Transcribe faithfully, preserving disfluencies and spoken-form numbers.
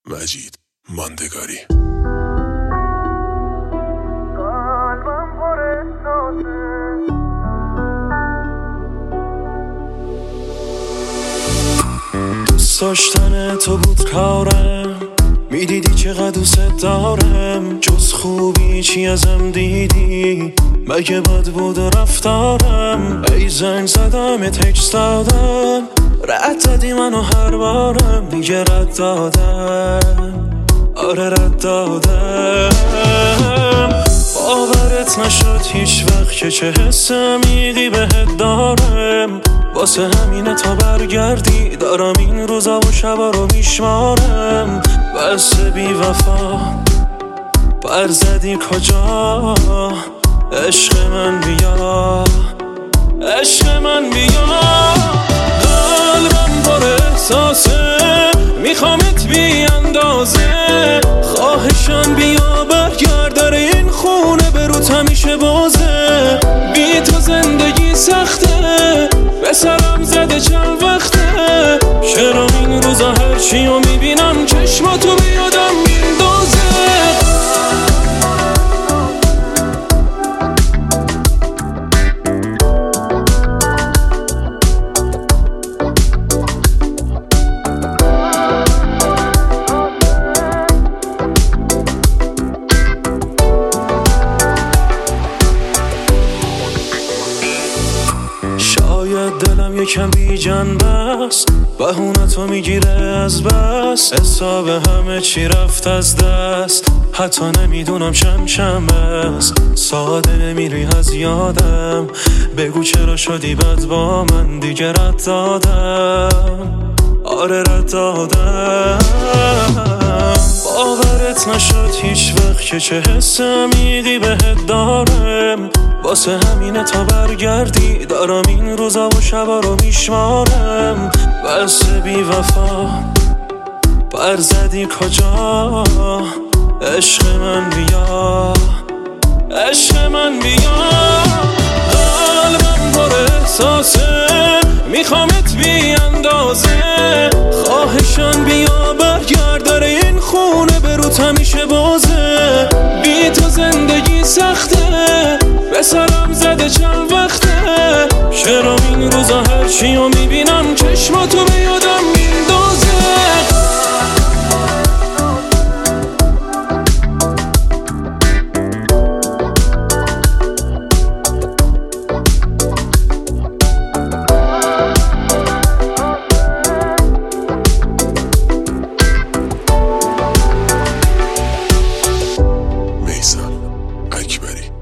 مجید ماندگاری. دوست داشتن تو بود کارم، میدیدی چقدر دوست دارم، جز خوبی چی ازم دیدی؟ مگه بد بود رفتارم؟ ای زنگ زدم ای تکست دادم، رد دادی منو هر بارم، دیگه رد دادم، آره رد دادم. باورت نشد هیچ وقت که چه حس عمیقی بهت دارم، واسه همینه تا برگردی دارم این روزا و شبا رو میشمارم. بس بی وفا پر زدی کجا؟ عشق من بیا، عشق من بیا. قلبم پر احساسه، میخوامت بی اندازه، خواهشان بیا برگرد، داره این خونه بروت همیشه بازه. بی تو زندگی سخته، به سرم زده چند وقته، چرا این روزا هرچی رو میبینم چشماتو بیادم میندازه. شاید دلم یکم بی جنبه است، بهونتو میگیره از بس، حساب همه چی رفت از دست، حتی نمیدونم چند شنبه است. ساده نمیری از یادم، بگو چرا شدی بد با من، دیگه رد دادم، آره رد دادم. باورت نشد هیچ وقت که چه حس عمیقی بهت دارم، واسه همینه تا برگردی دارم این روزا و شبا رو میشمارم. بس بی وفا پر زدی کجا؟ عشق من بیا، عشق من بیا. قلبم پر احساسه، میخوامت بی اندازه، خواهشان بیا برگرد، داره این خونه بروت همیشه بازه. بی تو زندگی سخته، به سرم زده چند وقته، چرا این روزا هرچی رو میبینم چشماتو بیادم میندازه. میثم اکبری.